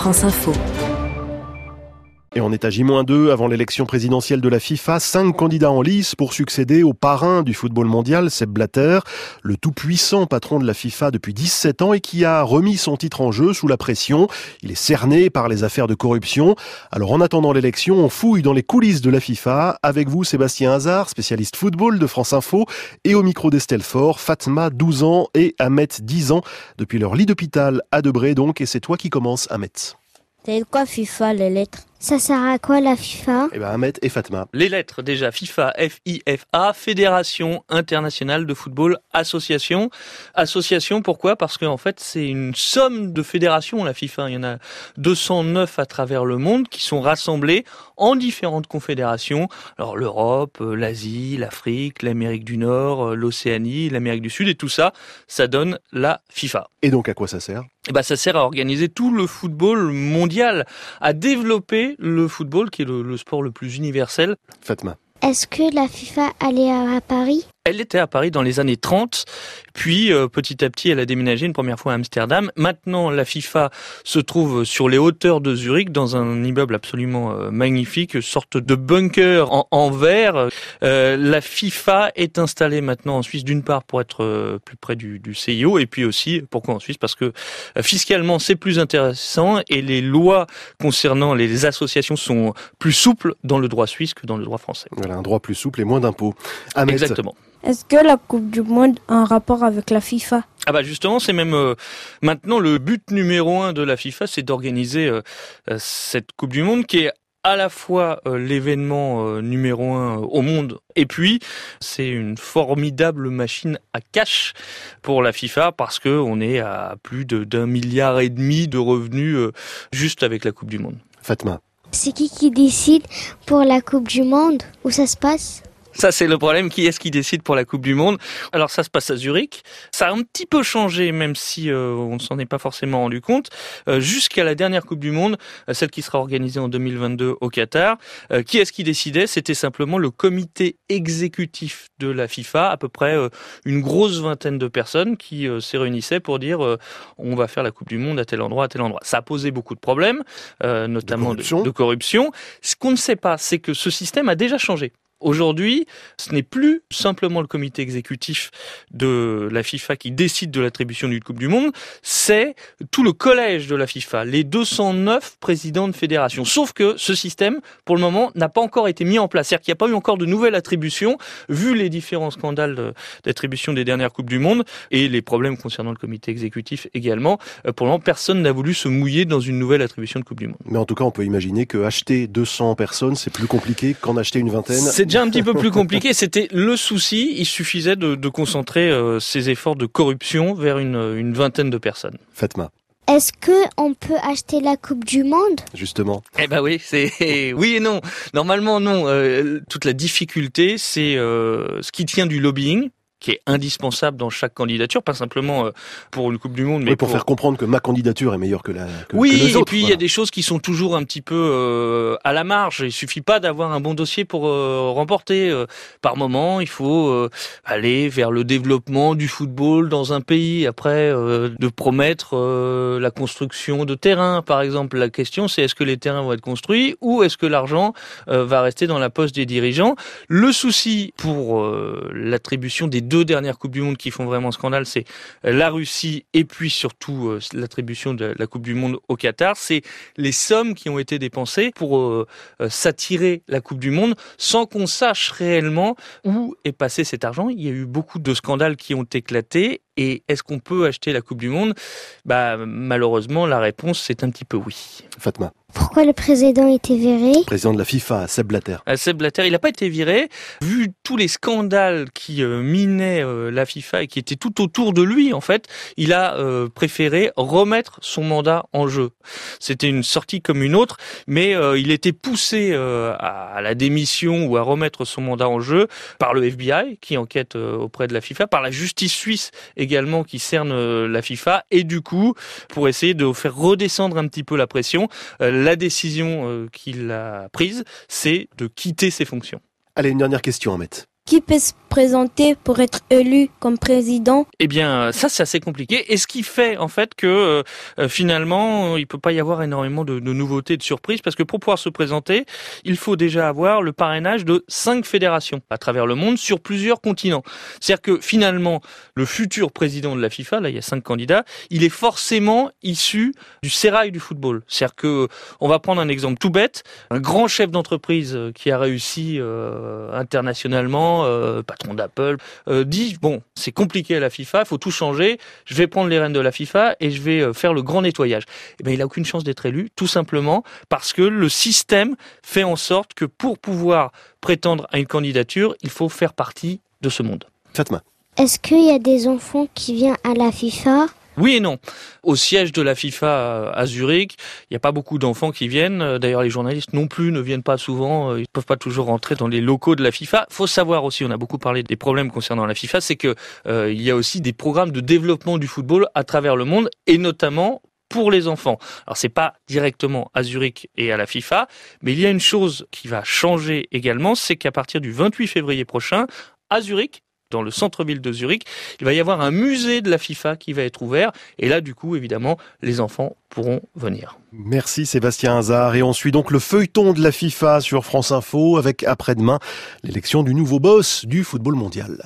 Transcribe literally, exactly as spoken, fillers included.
France Info. Et on est à J moins deux avant l'élection présidentielle de la FIFA. Cinq candidats en lice pour succéder au parrain du football mondial, Sepp Blatter, le tout-puissant patron de la FIFA depuis dix-sept ans et qui a remis son titre en jeu sous la pression. Il est cerné par les affaires de corruption. Alors en attendant l'élection, on fouille dans les coulisses de la FIFA. Avec vous, Sébastien Hazard, spécialiste football de France Info, et au micro d'Estelle Faure, Fatma, douze ans, et Ahmet, dix ans, depuis leur lit d'hôpital à Debré donc. Et c'est toi qui commences, Ahmet. C'est quoi FIFA, les lettres? Ça sert à quoi la FIFA? Eh ben Ahmet et Fatma. Les lettres déjà, FIFA, F I F A, Fédération Internationale de Football Association. Association, pourquoi? Parce qu'en fait, c'est une somme de fédérations, la FIFA. Il y en a deux cent neuf à travers le monde qui sont rassemblées en différentes confédérations. Alors l'Europe, l'Asie, l'Afrique, l'Amérique du Nord, l'Océanie, l'Amérique du Sud, et tout ça, ça donne la FIFA. Et donc à quoi ça sert? Eh ben, ça sert à organiser tout le football mondial, à développer le football qui est le, le sport le plus universel. Fatma. Est-ce que la FIFA allait à Paris? Elle était à Paris dans les années trente, puis euh, petit à petit elle a déménagé une première fois à Amsterdam. Maintenant la FIFA se trouve sur les hauteurs de Zurich dans un immeuble absolument euh, magnifique, sorte de bunker en, en verre. Euh, la FIFA est installée maintenant en Suisse d'une part pour être euh, plus près du, du C I O et puis aussi pourquoi en Suisse parce que euh, fiscalement c'est plus intéressant et les lois concernant les associations sont plus souples dans le droit suisse que dans le droit français. Voilà, un droit plus souple et moins d'impôts. Ahmet. Exactement. Est-ce que la Coupe du Monde a un rapport avec la FIFA? Ah bah justement, c'est même euh, maintenant le but numéro un de la FIFA, c'est d'organiser euh, cette Coupe du Monde qui est à la fois euh, l'événement euh, numéro un euh, au monde et puis c'est une formidable machine à cash pour la FIFA parce que on est à plus de, d'un milliard et demi de revenus euh, juste avec la Coupe du Monde. Fatma. C'est qui qui décide pour la Coupe du Monde? Où ça se passe? Ça, c'est le problème. Qui est-ce qui décide pour la Coupe du Monde? Alors, ça se passe à Zurich. Ça a un petit peu changé, même si euh, on ne s'en est pas forcément rendu compte. Euh, jusqu'à la dernière Coupe du Monde, euh, celle qui sera organisée en deux mille vingt-deux au Qatar, euh, qui est-ce qui décidait? C'était simplement le comité exécutif de la FIFA, à peu près euh, une grosse vingtaine de personnes qui euh, se réunissaient pour dire euh, on va faire la Coupe du Monde à tel endroit, à tel endroit. Ça a posé beaucoup de problèmes, euh, notamment de corruption. De, de corruption. Ce qu'on ne sait pas, c'est que ce système a déjà changé. Aujourd'hui, ce n'est plus simplement le comité exécutif de la FIFA qui décide de l'attribution d'une Coupe du Monde, c'est tout le collège de la FIFA, les deux cent neuf présidents de fédération. Sauf que ce système, pour le moment, n'a pas encore été mis en place. C'est-à-dire qu'il n'y a pas eu encore de nouvelle attribution, vu les différents scandales d'attribution des dernières Coupes du Monde et les problèmes concernant le comité exécutif également. Pour le moment, personne n'a voulu se mouiller dans une nouvelle attribution de Coupe du Monde. Mais en tout cas, on peut imaginer que acheter deux cents personnes, c'est plus compliqué qu'en acheter une vingtaine. C'est déjà un petit peu plus compliqué, c'était le souci, il suffisait de, de concentrer euh, ses efforts de corruption vers une, une vingtaine de personnes. Fatma. Est-ce que on peut acheter la Coupe du Monde? Justement. Eh ben oui, c'est oui et non. Normalement non. Euh, toute la difficulté, c'est euh, ce qui tient du lobbying, qui est indispensable dans chaque candidature, pas simplement pour une Coupe du Monde, mais oui, pour, pour faire comprendre que ma candidature est meilleure que la que, oui, que les autres. Oui, et puis il voilà. y a des choses qui sont toujours un petit peu euh, à la marge. Il suffit pas d'avoir un bon dossier pour euh, remporter. Euh, par moment, il faut euh, aller vers le développement du football dans un pays. Après, euh, de promettre euh, la construction de terrains, par exemple. La question, c'est est-ce que les terrains vont être construits ou est-ce que l'argent euh, va rester dans la poche des dirigeants? Le souci pour euh, l'attribution des deux dernières Coupes du Monde qui font vraiment scandale, c'est la Russie et puis surtout euh, l'attribution de la Coupe du Monde au Qatar. C'est les sommes qui ont été dépensées pour euh, euh, s'attirer la Coupe du Monde sans qu'on sache réellement où est passé cet argent. Il y a eu beaucoup de scandales qui ont éclaté. Et est-ce qu'on peut acheter la Coupe du Monde? Bah, malheureusement, la réponse, c'est un petit peu oui. Fatma. Pourquoi le président était viré? Président de la FIFA, Sepp Blatter. Euh, Sepp Blatter, il n'a pas été viré. Vu tous les scandales qui euh, minaient euh, la FIFA et qui étaient tout autour de lui, en fait, il a euh, préféré remettre son mandat en jeu. C'était une sortie comme une autre, mais euh, il était poussé euh, à la démission ou à remettre son mandat en jeu par le F B I, qui enquête euh, auprès de la FIFA, par la justice suisse également qui cerne euh, la FIFA, et du coup, pour essayer de faire redescendre un petit peu la pression, euh, la décision euh, qu'il a prise, c'est de quitter ses fonctions. Allez, une dernière question, Ahmet. Qui peut se présenter pour être élu comme président? Eh bien, ça, c'est assez compliqué. Et ce qui fait, en fait, que euh, finalement, il peut pas y avoir énormément de, de nouveautés, de surprises, parce que pour pouvoir se présenter, il faut déjà avoir le parrainage de cinq fédérations à travers le monde sur plusieurs continents. C'est-à-dire que finalement, le futur président de la FIFA, là, il y a cinq candidats, il est forcément issu du sérail du football. C'est-à-dire que, on va prendre un exemple tout bête, un grand chef d'entreprise qui a réussi euh, internationalement, euh, patron d'Apple, euh, dit bon, c'est compliqué à la FIFA, il faut tout changer, je vais prendre les rênes de la FIFA et je vais euh, faire le grand nettoyage. Eh bien, il a aucune chance d'être élu, tout simplement parce que le système fait en sorte que pour pouvoir prétendre à une candidature, il faut faire partie de ce monde. Fatma. Est-ce qu'il y a des enfants qui viennent à la FIFA? Oui et non. Au siège de la FIFA à Zurich, il n'y a pas beaucoup d'enfants qui viennent. D'ailleurs, les journalistes non plus ne viennent pas souvent. Ils ne peuvent pas toujours rentrer dans les locaux de la FIFA. Faut savoir aussi, on a beaucoup parlé des problèmes concernant la FIFA, c'est que euh, il y a aussi des programmes de développement du football à travers le monde, et notamment pour les enfants. Alors, c'est pas directement à Zurich et à la FIFA, mais il y a une chose qui va changer également, c'est qu'à partir du vingt-huit février prochain, à Zurich, dans le centre-ville de Zurich, il va y avoir un musée de la FIFA qui va être ouvert. Et là, du coup, évidemment, les enfants pourront venir. Merci Sébastien Hazard. Et on suit donc le feuilleton de la FIFA sur France Info avec après-demain l'élection du nouveau boss du football mondial.